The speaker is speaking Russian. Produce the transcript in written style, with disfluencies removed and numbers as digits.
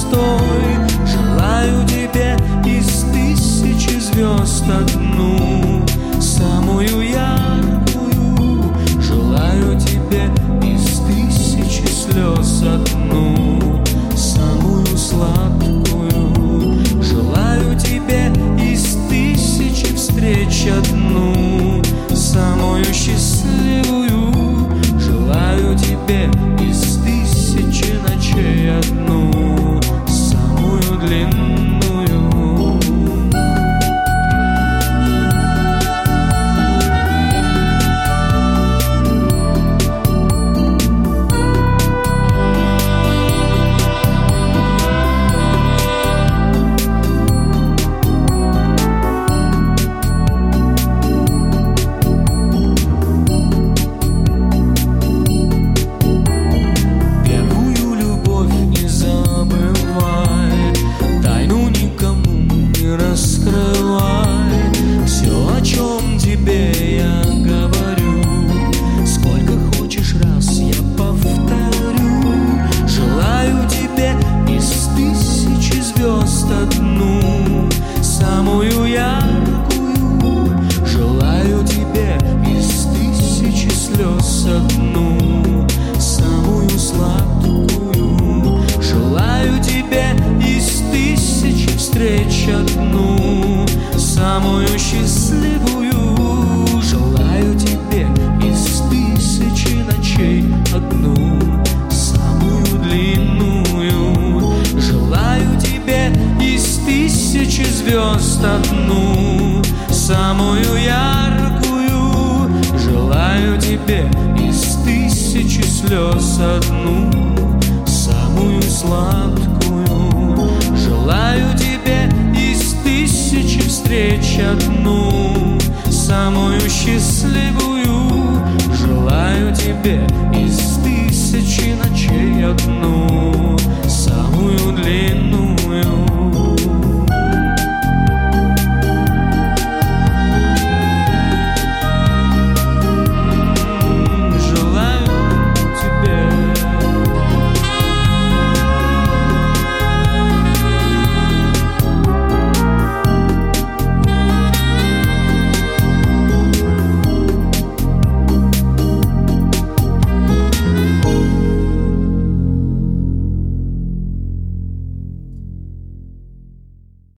простой. Желаю тебе из тысячи звезд одну, самую яркую. Желаю тебе из тысячи слез одну, самую сладкую. Желаю тебе из тысячи встреч одну, самую счастливую. Желаю тебе из тысячи ночей одну, самую длинную. Одну, самую счастливую. Желаю тебе из тысячи ночей одну, самую длинную. Желаю тебе из тысячи звезд одну, самую яркую. Желаю тебе из тысячи слез одну, самую сладкую. Желаю тебе из тысячи встреч одну, самую счастливую. Желаю тебе из тысячи